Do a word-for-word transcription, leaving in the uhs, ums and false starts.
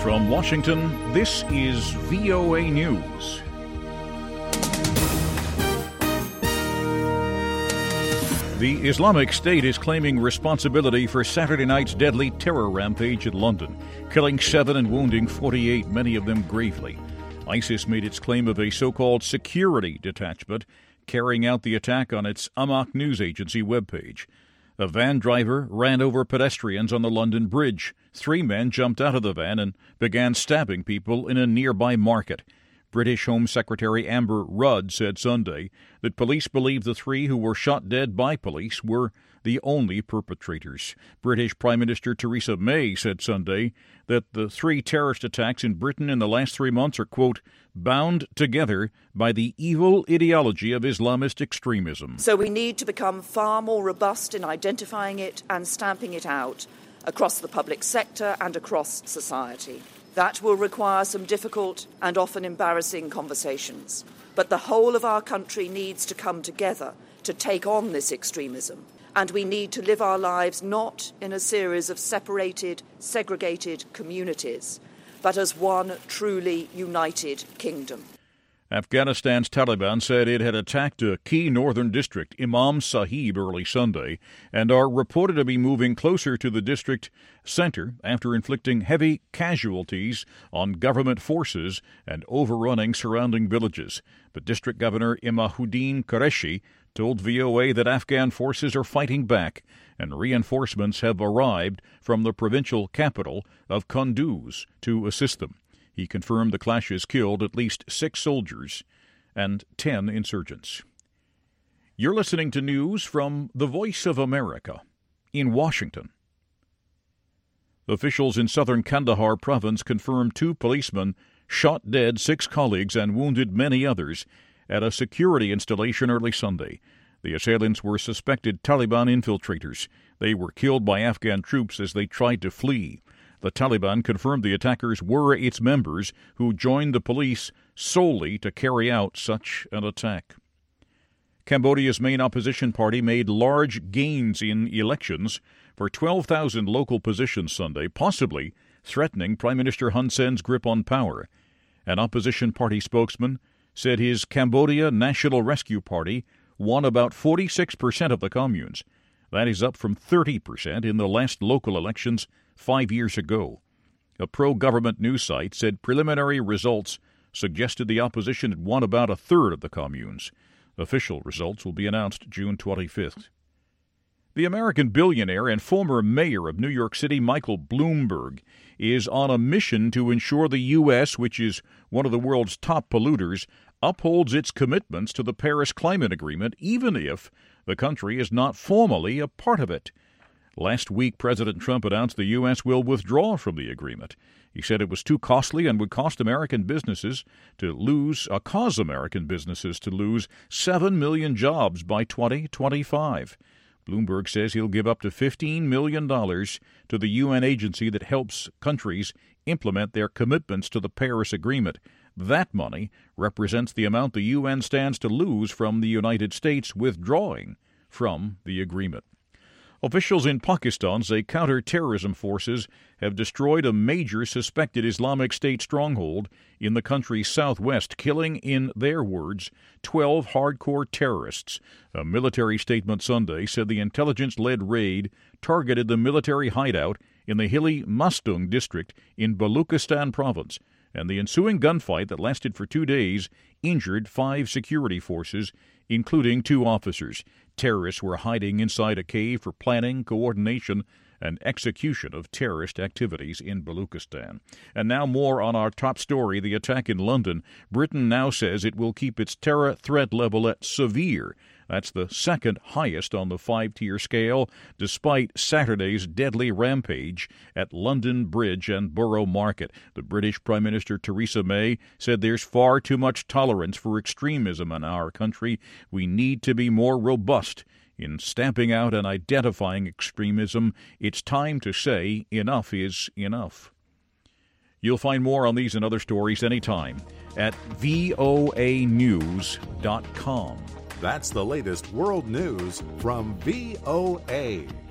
From Washington, this is V O A News. The Islamic State is claiming responsibility for Saturday night's deadly terror rampage in London, killing seven and wounding forty-eight, many of them gravely. ISIS made its claim of a so-called security detachment carrying out the attack on its Amaq news agency webpage. A van driver ran over pedestrians on the London Bridge. Three men jumped out of the van and began stabbing people in a nearby market. British Home Secretary Amber Rudd said Sunday that police believe the three who were shot dead by police were the only perpetrators. British Prime Minister Theresa May said Sunday that the three terrorist attacks in Britain in the last three months are, quote, bound together by the evil ideology of Islamist extremism. So we need to become far more robust in identifying it and stamping it out across the public sector and across society. That will require some difficult and often embarrassing conversations. But the whole of our country needs to come together to take on this extremism. And we need to live our lives not in a series of separated, segregated communities, but as one truly united kingdom. Afghanistan's Taliban said it had attacked a key northern district, Imam Sahib, early Sunday, and are reported to be moving closer to the district center after inflicting heavy casualties on government forces and overrunning surrounding villages. But District Governor Imaduddin Qureshi told V O A that Afghan forces are fighting back and reinforcements have arrived from the provincial capital of Kunduz to assist them. He confirmed the clashes killed at least six soldiers and ten insurgents. You're listening to news from the Voice of America in Washington. Officials in southern Kandahar province confirmed two policemen shot dead six colleagues and wounded many others at a security installation early Sunday. The assailants were suspected Taliban infiltrators. They were killed by Afghan troops as they tried to flee. The Taliban confirmed the attackers were its members who joined the police solely to carry out such an attack. Cambodia's main opposition party made large gains in elections for twelve thousand local positions Sunday, possibly threatening Prime Minister Hun Sen's grip on power. An opposition party spokesman said his Cambodia National Rescue Party won about forty-six percent of the communes. That is up from thirty percent in the last local elections five years ago. A pro-government news site said preliminary results suggested the opposition had won about a third of the communes. Official results will be announced June twenty-fifth. The American billionaire and former mayor of New York City, Michael Bloomberg, is on a mission to ensure the U S, which is one of the world's top polluters, upholds its commitments to the Paris Climate Agreement, even if the country is not formally a part of it. Last week, President Trump announced the U S will withdraw from the agreement. He said it was too costly and would cost American businesses to lose, uh, cause American businesses to lose seven million jobs by twenty twenty-five. Bloomberg says he'll give up to fifteen million dollars to the U N agency that helps countries implement their commitments to the Paris Agreement. That money represents the amount the U N stands to lose from the United States withdrawing from the agreement. Officials in Pakistan say counter-terrorism forces have destroyed a major suspected Islamic State stronghold in the country's southwest, killing, in their words, twelve hardcore terrorists. A military statement Sunday said the intelligence-led raid targeted the military hideout in the hilly Mastung district in Baluchistan province, and the ensuing gunfight that lasted for two days injured five security forces, including two officers. Terrorists were hiding inside a cave for planning, coordination, and execution of terrorist activities in Baluchistan. And now more on our top story, the attack in London. Britain now says it will keep its terror threat level at severe. That's the second highest on the five-tier scale, despite Saturday's deadly rampage at London Bridge and Borough Market. The British Prime Minister Theresa May said there's far too much tolerance for extremism in our country. We need to be more robust in stamping out and identifying extremism. It's time to say enough is enough. You'll find more on these and other stories anytime at V O A news dot com. That's the latest world news from V O A.